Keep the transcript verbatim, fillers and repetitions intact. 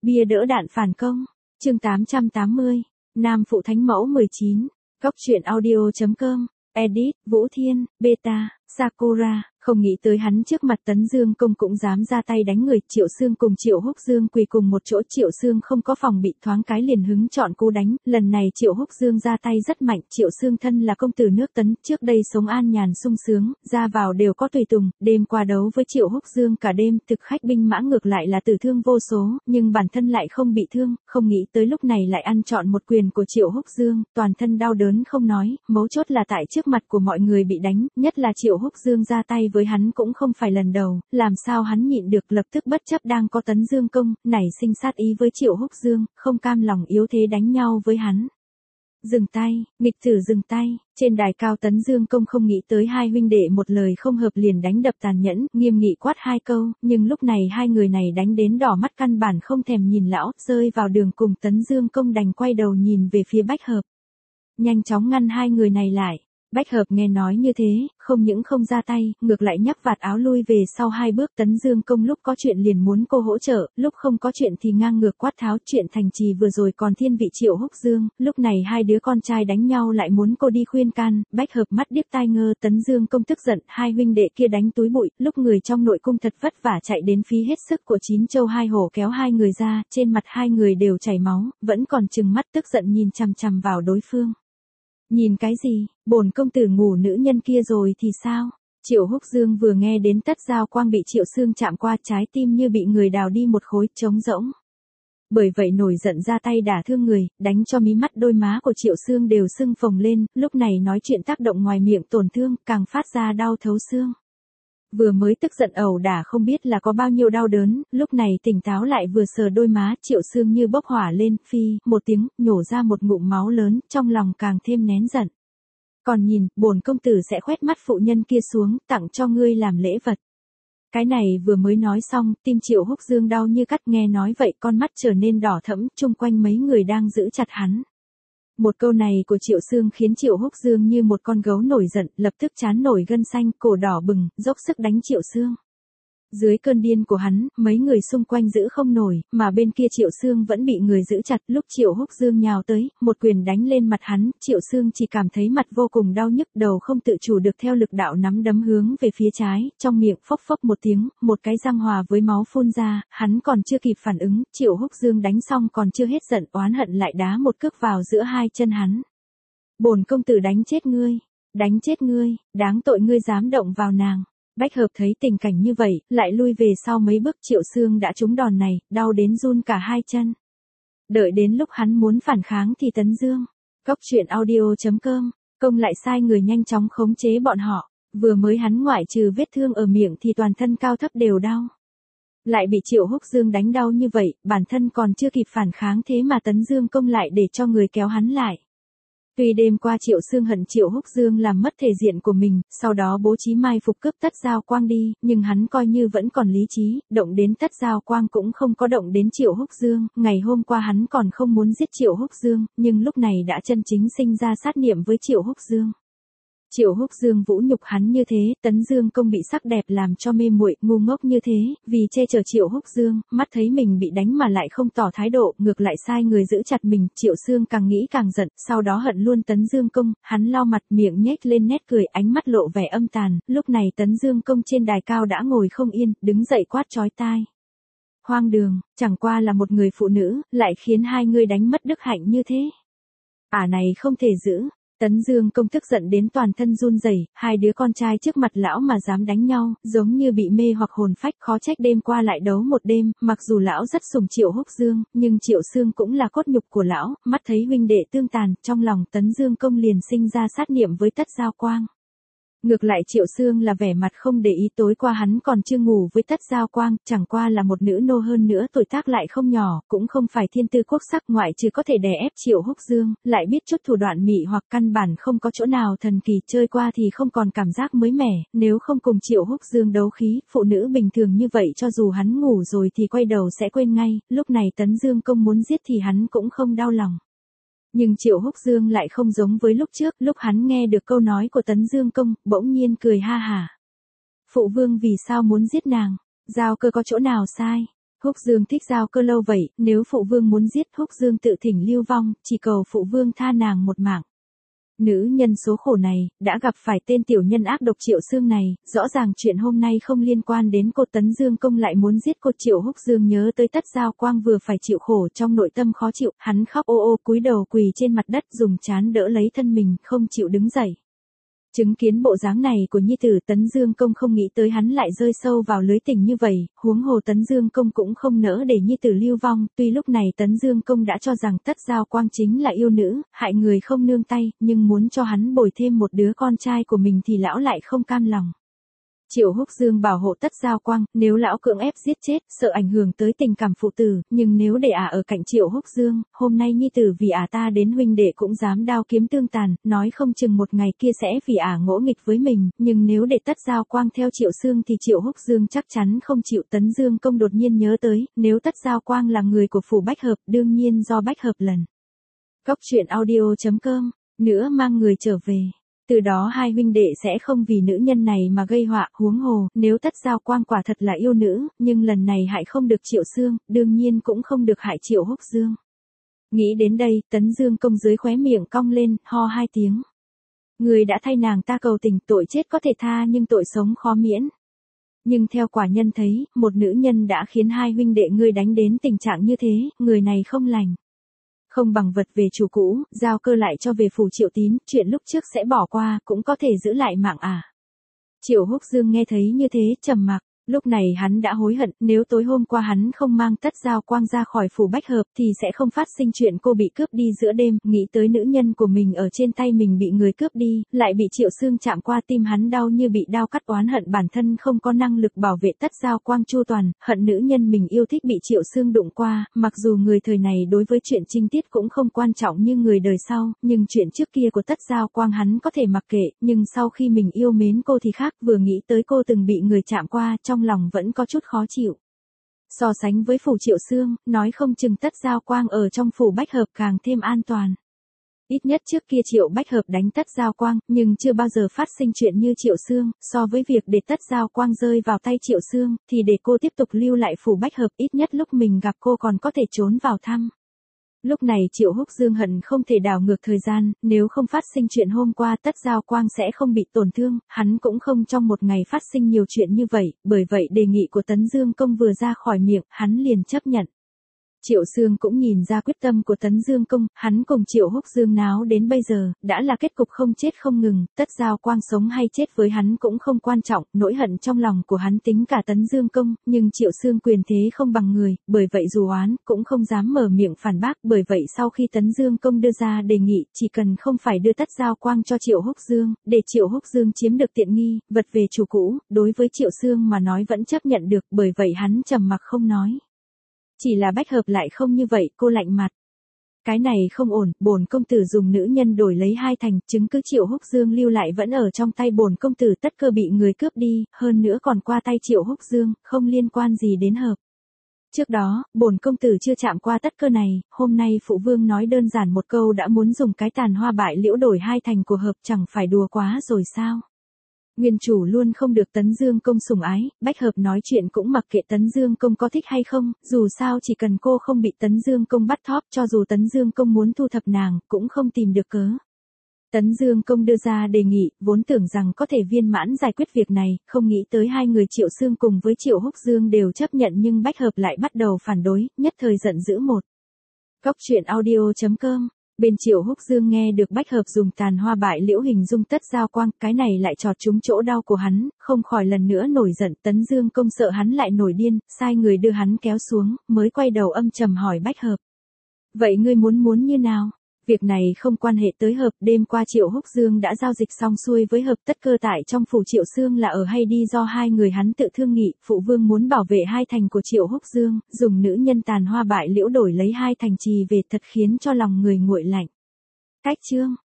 Bia đỡ đạn phản công. Chương tám trăm tám mươi. Nam phụ thánh mẫu mười chín. Góc truyện audio.com. Edit, Vũ Thiên, Beta, Sakura. Không nghĩ tới hắn trước mặt Tấn Dương Công cũng dám ra tay đánh người. Triệu Sương cùng Triệu Húc Dương quỳ cùng một chỗ. Triệu Sương không có phòng bị, thoáng cái liền hứng chọn cú đánh. Lần này Triệu Húc Dương ra tay rất mạnh. Triệu Sương thân là công tử nước Tấn, trước đây sống an nhàn sung sướng, ra vào đều có tùy tùng. Đêm qua đấu với Triệu Húc Dương cả đêm, thực khách binh mã ngược lại là tử thương vô số, nhưng bản thân lại không bị thương. Không nghĩ tới lúc này lại ăn trọn một quyền của Triệu Húc Dương, toàn thân đau đớn không nói, mấu chốt là tại trước mặt của mọi người bị đánh, nhất là Triệu Húc Dương ra tay với hắn cũng không phải lần đầu, làm sao hắn nhịn được, lập tức bất chấp đang có Tấn Dương Công, nảy sinh sát ý với Triệu Húc Dương, không cam lòng yếu thế đánh nhau với hắn. Dừng tay, nghịch tử dừng tay. Trên đài cao Tấn Dương Công không nghĩ tới hai huynh đệ một lời không hợp liền đánh đập tàn nhẫn, nghiêm nghị quát hai câu, nhưng lúc này hai người này đánh đến đỏ mắt căn bản không thèm nhìn lão, rơi vào đường cùng. Tấn Dương Công đành quay đầu nhìn về phía Bách Hợp, nhanh chóng ngăn hai người này lại. Bách Hợp nghe nói như thế, không những không ra tay, ngược lại nhấc vạt áo lui về sau hai bước. Tấn Dương Công lúc có chuyện liền muốn cô hỗ trợ, lúc không có chuyện thì ngang ngược quát tháo. Chuyện thành trì vừa rồi còn thiên vị Triệu Húc Dương, lúc này hai đứa con trai đánh nhau lại muốn cô đi khuyên can. Bách Hợp mắt điếc tai ngơ. Tấn Dương Công tức giận, hai huynh đệ kia đánh túi bụi, lúc người trong nội cung thật vất vả chạy đến phí hết sức của chín châu hai hổ kéo hai người ra, trên mặt hai người đều chảy máu, vẫn còn trừng mắt tức giận nhìn chằm chằm vào đối phương. Nhìn cái gì, bổn công tử ngủ nữ nhân kia rồi thì sao? Triệu Húc Dương vừa nghe đến Tất Giao Quang bị Triệu Sương chạm qua, trái tim như bị người đào đi một khối, trống rỗng. Bởi vậy nổi giận ra tay đả thương người, đánh cho mí mắt đôi má của Triệu Sương đều sưng phồng lên, lúc này nói chuyện tác động ngoài miệng tổn thương, càng phát ra đau thấu xương. Vừa mới tức giận ẩu đả không biết là có bao nhiêu đau đớn, lúc này tỉnh táo lại vừa sờ đôi má, Triệu Sương như bốc hỏa lên, phi, một tiếng, nhổ ra một ngụm máu lớn, trong lòng càng thêm nén giận. Còn nhìn, bổn công tử sẽ khoét mắt phụ nhân kia xuống, tặng cho ngươi làm lễ vật. Cái này vừa mới nói xong, tim Triệu Húc Dương đau như cắt, nghe nói vậy con mắt trở nên đỏ thẫm, chung quanh mấy người đang giữ chặt hắn. Một câu này của Triệu Sương khiến Triệu Húc Dương như một con gấu nổi giận, lập tức trán nổi gân xanh, cổ đỏ bừng, dốc sức đánh Triệu Sương. Dưới cơn điên của hắn, mấy người xung quanh giữ không nổi, mà bên kia Triệu Sương vẫn bị người giữ chặt. Lúc Triệu Húc Dương nhào tới, một quyền đánh lên mặt hắn, Triệu Sương chỉ cảm thấy mặt vô cùng đau nhức, đầu không tự chủ được theo lực đạo nắm đấm hướng về phía trái, trong miệng phốc phốc một tiếng, một cái răng hòa với máu phun ra, hắn còn chưa kịp phản ứng, Triệu Húc Dương đánh xong còn chưa hết giận, oán hận lại đá một cước vào giữa hai chân hắn. Bổn công tử đánh chết ngươi, đánh chết ngươi, đáng tội ngươi dám động vào nàng. Bách Hợp thấy tình cảnh như vậy, lại lui về sau mấy bước. Triệu Sương đã trúng đòn này, đau đến run cả hai chân. Đợi đến lúc hắn muốn phản kháng thì Tấn Dương, góc truyện audio.com, công lại sai người nhanh chóng khống chế bọn họ. Vừa mới hắn ngoại trừ vết thương ở miệng thì toàn thân cao thấp đều đau. Lại bị Triệu Húc Dương đánh đau như vậy, bản thân còn chưa kịp phản kháng thế mà Tấn Dương công lại để cho người kéo hắn lại. Tuy đêm qua Triệu Sương hận Triệu Húc Dương làm mất thể diện của mình, sau đó bố trí mai phục cướp Tất Giao Quang đi, nhưng hắn coi như vẫn còn lý trí, động đến Tất Giao Quang cũng không có động đến Triệu Húc Dương. Ngày hôm qua hắn còn không muốn giết Triệu Húc Dương, nhưng lúc này đã chân chính sinh ra sát niệm với Triệu Húc Dương. Triệu Húc Dương vũ nhục hắn như thế, Tấn Dương công bị sắc đẹp làm cho mê muội, ngu ngốc như thế, vì che chở Triệu Húc Dương, mắt thấy mình bị đánh mà lại không tỏ thái độ, ngược lại sai người giữ chặt mình. Triệu Sương càng nghĩ càng giận, sau đó hận luôn Tấn Dương công, hắn lau mặt, miệng nhếch lên nét cười, ánh mắt lộ vẻ âm tàn. Lúc này Tấn Dương công trên đài cao đã ngồi không yên, đứng dậy quát chói tai. Hoang đường, chẳng qua là một người phụ nữ, lại khiến hai người đánh mất đức hạnh như thế. Ả này không thể giữ. Tấn Dương công tức giận đến toàn thân run rẩy, hai đứa con trai trước mặt lão mà dám đánh nhau, giống như bị mê hoặc hồn phách. Khó trách đêm qua lại đấu một đêm, mặc dù lão rất sủng Triệu Húc Dương, nhưng Triệu Sương cũng là cốt nhục của lão, mắt thấy huynh đệ tương tàn, trong lòng Tấn Dương công liền sinh ra sát niệm với Tất Giao Quang. Ngược lại Triệu Sương là vẻ mặt không để ý, tối qua hắn còn chưa ngủ với Tất Giao Quang, chẳng qua là một nữ nô, hơn nữa tuổi tác lại không nhỏ, cũng không phải thiên tư quốc sắc, ngoại trừ có thể đè ép Triệu Húc Dương, lại biết chút thủ đoạn mị hoặc, căn bản không có chỗ nào thần kỳ, chơi qua thì không còn cảm giác mới mẻ, nếu không cùng Triệu Húc Dương đấu khí, phụ nữ bình thường như vậy cho dù hắn ngủ rồi thì quay đầu sẽ quên ngay, lúc này Tấn Dương công muốn giết thì hắn cũng không đau lòng. Nhưng Triệu Húc Dương lại không giống với lúc trước, lúc hắn nghe được câu nói của Tấn Dương công, bỗng nhiên cười ha hả. Phụ vương vì sao muốn giết nàng? Giao Cơ có chỗ nào sai? Húc Dương thích Giao Cơ lâu vậy, nếu phụ vương muốn giết Húc Dương tự thỉnh lưu vong, chỉ cầu phụ vương tha nàng một mạng. Nữ nhân số khổ này, đã gặp phải tên tiểu nhân ác độc Triệu Xương này, rõ ràng chuyện hôm nay không liên quan đến cô. Tấn Dương Công lại muốn giết cô. Triệu Húc Dương nhớ tới Tất Giao Quang vừa phải chịu khổ, trong nội tâm khó chịu, hắn khóc ô ô cúi đầu quỳ trên mặt đất, dùng trán đỡ lấy thân mình, không chịu đứng dậy. Chứng kiến bộ dáng này của nhi tử, Tấn Dương Công không nghĩ tới hắn lại rơi sâu vào lưới tình như vậy, huống hồ Tấn Dương Công cũng không nỡ để nhi tử lưu vong, tuy lúc này Tấn Dương Công đã cho rằng Tất Giao Quang chính là yêu nữ, hại người không nương tay, nhưng muốn cho hắn bồi thêm một đứa con trai của mình thì lão lại không cam lòng. Triệu Húc Dương bảo hộ Tất Giao Quang, nếu lão cưỡng ép giết chết, sợ ảnh hưởng tới tình cảm phụ tử, nhưng nếu để ả ở cạnh Triệu Húc Dương, hôm nay nhi tử vì ả ta đến huynh đệ cũng dám đao kiếm tương tàn, nói không chừng một ngày kia sẽ vì ả ngỗ nghịch với mình, nhưng nếu để Tất Giao Quang theo Triệu Xương thì Triệu Húc Dương chắc chắn không chịu. Tấn Dương Công đột nhiên nhớ tới, nếu Tất Giao Quang là người của phủ Bách Hợp, đương nhiên do Bách Hợp lần. Cốc truyện audio chấm com, nữa mang người trở về. Từ đó hai huynh đệ sẽ không vì nữ nhân này mà gây họa, huống hồ, nếu Tất Giao Quang quả thật là yêu nữ, nhưng lần này hại không được Triệu Xương, đương nhiên cũng không được hại Triệu Húc Dương. Nghĩ đến đây, Tấn Dương Công dưới khóe miệng cong lên, ho hai tiếng. Người đã thay nàng ta cầu tình, tội chết có thể tha nhưng tội sống khó miễn. Nhưng theo quả nhân thấy, một nữ nhân đã khiến hai huynh đệ ngươi đánh đến tình trạng như thế, người này không lành. Không bằng vật về chủ cũ, Giao Cơ lại cho về phủ Triệu Tín, chuyện lúc trước sẽ bỏ qua, cũng có thể giữ lại mạng à. Triệu Húc Dương nghe thấy như thế, trầm mặc. Lúc này hắn đã hối hận, nếu tối hôm qua hắn không mang Tất Giao Quang ra khỏi phủ Bách Hợp thì sẽ không phát sinh chuyện cô bị cướp đi giữa đêm, nghĩ tới nữ nhân của mình ở trên tay mình bị người cướp đi, lại bị Triệu Xương chạm qua tim hắn đau như bị đao cắt, oán hận bản thân không có năng lực bảo vệ Tất Giao Quang chu toàn, hận nữ nhân mình yêu thích bị Triệu Xương đụng qua, mặc dù người thời này đối với chuyện trinh tiết cũng không quan trọng như người đời sau, nhưng chuyện trước kia của Tất Giao Quang hắn có thể mặc kệ, nhưng sau khi mình yêu mến cô thì khác, vừa nghĩ tới cô từng bị người chạm qua, trong lòng vẫn có chút khó chịu. So sánh với phủ Triệu Xương, nói không chừng Tất Giao Quang ở trong phủ Bách Hợp càng thêm an toàn. Ít nhất trước kia Triệu Bách Hợp đánh Tất Giao Quang, nhưng chưa bao giờ phát sinh chuyện như Triệu Xương, so với việc để Tất Giao Quang rơi vào tay Triệu Xương, thì để cô tiếp tục lưu lại phủ Bách Hợp, ít nhất lúc mình gặp cô còn có thể trốn vào thăm. Lúc này Triệu Húc Dương hận không thể đảo ngược thời gian, nếu không phát sinh chuyện hôm qua Tất Giao Quang sẽ không bị tổn thương, hắn cũng không trong một ngày phát sinh nhiều chuyện như vậy, bởi vậy đề nghị của Tấn Dương Công vừa ra khỏi miệng, hắn liền chấp nhận. Triệu Xương cũng nhìn ra quyết tâm của Tấn Dương Công, hắn cùng Triệu Húc Dương náo đến bây giờ, đã là kết cục không chết không ngừng, Tất Giao Quang sống hay chết với hắn cũng không quan trọng, nỗi hận trong lòng của hắn tính cả Tấn Dương Công, nhưng Triệu Xương quyền thế không bằng người, bởi vậy dù oán, cũng không dám mở miệng phản bác, bởi vậy sau khi Tấn Dương Công đưa ra đề nghị, chỉ cần không phải đưa Tất Giao Quang cho Triệu Húc Dương, để Triệu Húc Dương chiếm được tiện nghi, vật về chủ cũ, đối với Triệu Xương mà nói vẫn chấp nhận được, bởi vậy hắn trầm mặc không nói. Chỉ là Bách Hợp lại không như vậy, cô lạnh mặt. Cái này không ổn, bổn công tử dùng nữ nhân đổi lấy hai thành, chứng cứ Triệu Húc Dương lưu lại vẫn ở trong tay bổn công tử, Tất Cơ bị người cướp đi, hơn nữa còn qua tay Triệu Húc Dương, không liên quan gì đến Hợp. Trước đó, bổn công tử chưa chạm qua Tất Cơ này, hôm nay phụ vương nói đơn giản một câu đã muốn dùng cái tàn hoa bại liễu đổi hai thành của Hợp, chẳng phải đùa quá rồi sao? Nguyên chủ luôn không được Tấn Dương Công sủng ái, Bách Hợp nói chuyện cũng mặc kệ Tấn Dương Công có thích hay không, dù sao chỉ cần cô không bị Tấn Dương Công bắt thóp, cho dù Tấn Dương Công muốn thu thập nàng, cũng không tìm được cớ. Tấn Dương Công đưa ra đề nghị, vốn tưởng rằng có thể viên mãn giải quyết việc này, không nghĩ tới hai người Triệu Xương cùng với Triệu Húc Dương đều chấp nhận, nhưng Bách Hợp lại bắt đầu phản đối, nhất thời giận dữ một. Cốc truyện audio chấm com. Bên Triệu Húc Dương nghe được Bách Hợp dùng tàn hoa bại liễu hình dung Tất Giao Quang, cái này lại chọt trúng chỗ đau của hắn, không khỏi lần nữa nổi giận. Tấn Dương Công sợ hắn lại nổi điên, sai người đưa hắn kéo xuống, mới quay đầu âm trầm hỏi Bách Hợp. Vậy ngươi muốn muốn như nào? Việc này không quan hệ tới Hợp, đêm qua Triệu Húc Dương đã giao dịch xong xuôi với Hợp, Tất Cơ tại trong phủ Triệu Xương là ở hay đi do hai người hắn tự thương nghị, phụ vương muốn bảo vệ hai thành của Triệu Húc Dương, dùng nữ nhân tàn hoa bại liễu đổi lấy hai thành trì về, thật khiến cho lòng người nguội lạnh. Cách chương